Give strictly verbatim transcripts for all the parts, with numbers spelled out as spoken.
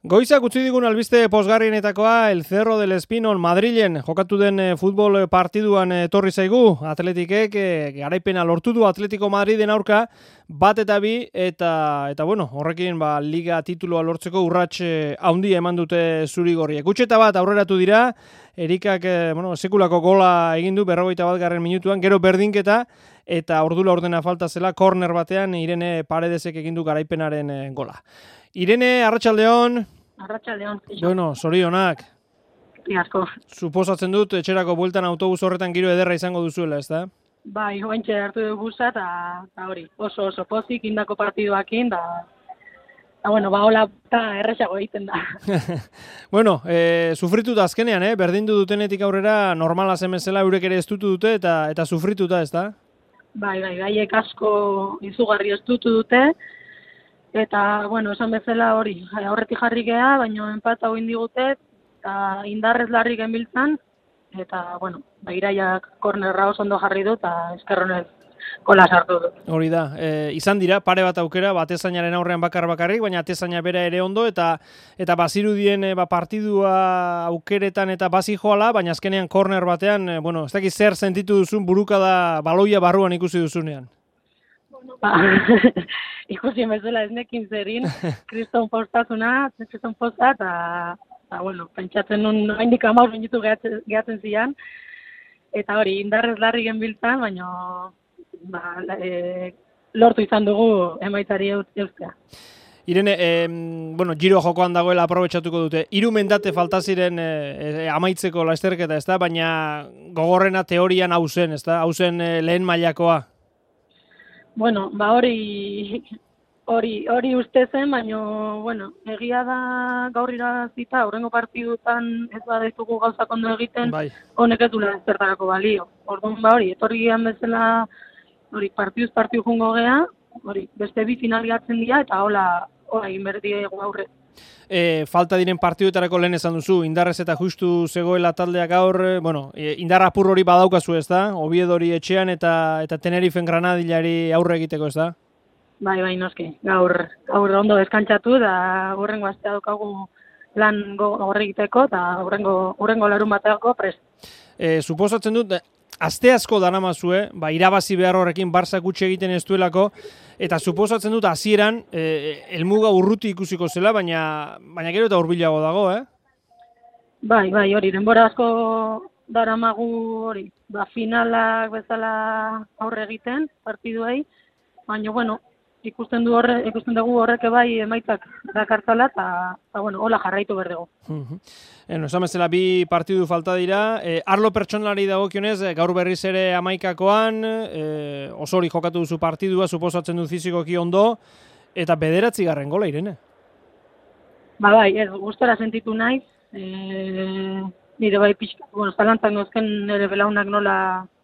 Goizak utzi digun albiste posgarrienetakoa El Cerro del Espinol Madrilen jokatu den futbol partiduan etorri zaigu. Atletikek garaipena lortu du Atletico Madriden aurka bat eta bi eta eta bueno, horrekin ba liga titulua lortzeko urrats handia eman dute zuri-gorriek. Gutxeta bat aurreratu dira. Erikak bueno, sekulako gola egin du berrogeita batgarren minutuan, gero berdinketa eta ordula ordena falta zela korner batean Irene Paredesek egin du garaipenaren gola. Irene, arratsaldeon. Arratsaldeon. Bueno, zorionak. Asko. Suposatzen dut etxerako bueltan autobus horretan giro ederra izango duzuela, ezta? Bai, ointxe hartu du busa eta hori, oso oso pozik indako partiduakin da eta bueno, ba hola ta erresago egiten da. Bueno, eh sufrituta azkenean, eh, berdindu dutenetik aurrera normala zen bezala eurek ere estutu dute eta eta sufrituta, ezta? Bai, bai, gaiek asko izugarri estutu dute. Eta, bueno, esan bezala hori, aurretik jarri gea, baina enpata egin digute, eta indarrez larri genbiltzan, eta, bueno, bairaiak kornerra oso ondo jarri du, eta eskerronez gola sartu du. Hori da, e, izan dira, pare bat aukera, atezainaren aurrean bakar bakarrik, baina atezaina bera ere ondo, eta eta bazirudien e, ba, partidua aukeretan eta bazi joala, baina azkenean korner batean, e, bueno, ez dakit zer sentitu duzun burukada baloia barruan ikusi duzunean. Ba, ikusi bezala ez nekin zerin, kriston postazuna, kriston posta, eta, bueno, pentsatzen nun haindik amaur minutu gehatzen, gehatzen zian, eta hori, indarrez larri genbiltzan, baina ba, e, lortu izan dugu emaitari eustea. Irene, eh, bueno, giro jokoan dagoela aprobetxatuko dute. Hiru mendate falta ziren eh, amaitzeko lasterketa, ezta, baina gogorrena teorian hau zen, ezta? Hau zen eh, lehen mailakoa. Bueno, ba hori hori hori uste zen, baina bueno, egia da gaur irazita aurrengo partidutan ez baditugu gauzak ondo egiten, bai. Honek ez duela zertarako balio. Orduan ba hori, etorri gian bezala hori partiduz partidu jungo gea, hori beste bi finali hartzen dira eta hola hola egin behar diegu aurre. E, falta diren partiduetarako lehen esan duzu, indarrez eta justu zegoela taldeak gaur, bueno, indar apur hori badaukazu, ez da? Oviedori etxean eta eta Tenerifen Granadillari aurre egiteko, ez da? Bai, bai, noski. Gaur, gaur ondo deskantzatu da hurrengo astea daukagu lan horre egiteko eta hurrengo hurrengo larun bateako prest. E, suposatzen dut, aste asko daramazue, ba, irabazi behar horrekin Barça gutxi egiten ez duelako, eta suposatzen dut hasieran eh, helmuga urruti ikusiko zela, baina baina gero eta hurbilago dago, eh? Bai, bai, hori, denbora asko daramagu hori, ba, finalak bezala aurre egiten partiduei, baina, bueno, ikusten du horre, ikusten dugu horrek bai emaitzak dakartzala eta, eta bueno, hola jarraitu behar dugu. Uh-huh. Eno, esan bezala bi partidu falta dira. E, arlo pertsonalari dagokionez, gaur berriz ere hamaikakoan, e, osori jokatu duzu partidua, suposatzen du fizikoki ondo, eta bederatzi garren gola, Irene. Ba bai, ez, gustora sentitu naiz, e, nire bai pixka, bueno, zalantzak nozken nire belaunak nola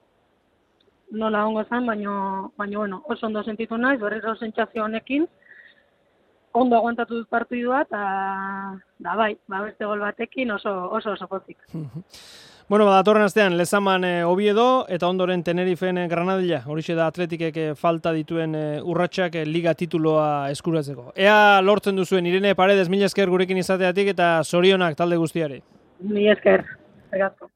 nola ongo zen, baina, baina bueno, oso ondo sentitu naiz, berriro sentsazio honekin, ondo aguantatu dut partidua, eta da bai, ba beste gol batekin oso oso oso pozik. Bueno, ba, datorren astean Lezaman e, Oviedo, eta ondoren Tenerifen e, Granadilla, horixe da Atletikek e, falta dituen e, urratsak e, liga tituloa eskuratzeko. Ea lortzen duzuen, Irene Paredes, mila esker gurekin izateatik, eta zorionak talde guztiari. Mila esker, egazko.